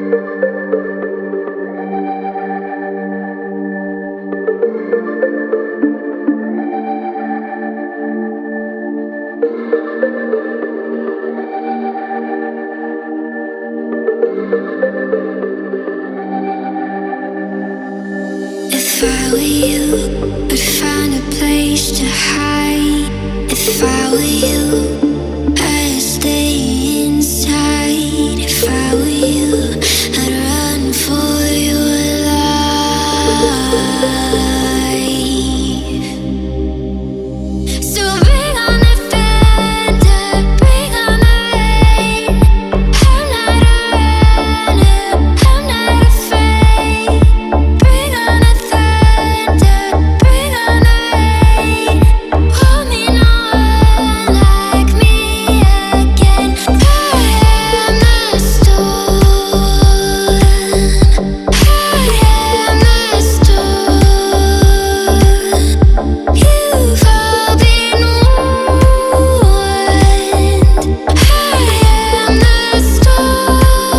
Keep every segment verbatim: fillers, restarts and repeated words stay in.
If I were you, I'd find a place to hide. If I were you, I'd stay inside. If I were you, I'd run for your life. So bring on the thunder, bring on the rain. I'm not a runner, I'm not afraid. Bring on the thunder, bring on the rain. Hold me, no one like me again. I am the storm, I am the storm. You've all been warned. I am the storm.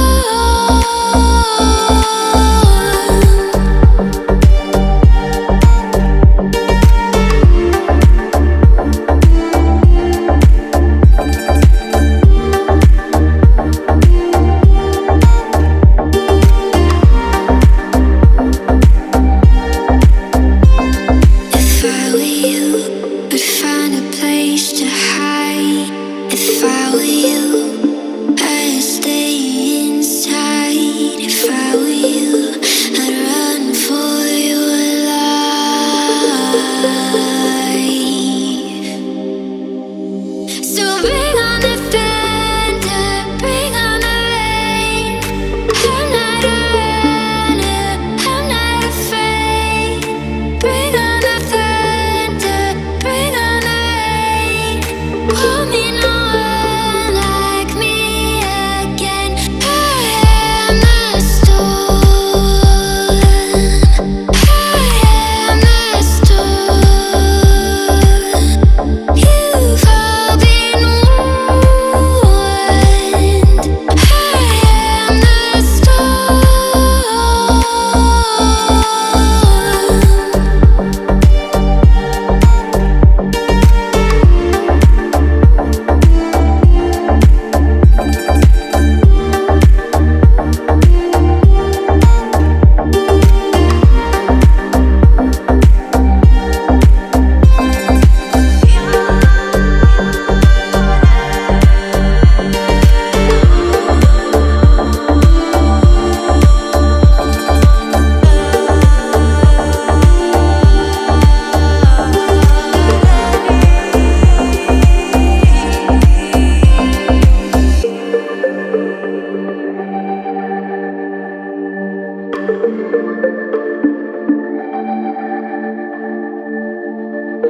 If I were you, I'd find a place to hide. If I were you, I'd stay inside. If I were you, I'd run for your life. So bring on the thunder, bring on the rain. I'm not a runner, I'm not afraid. Bring on the thunder, bring on the rain. Hold me, no one like me again. I am the storm, I am the storm. You've all been warned. I am the storm.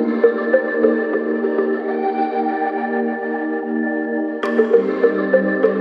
Thank you.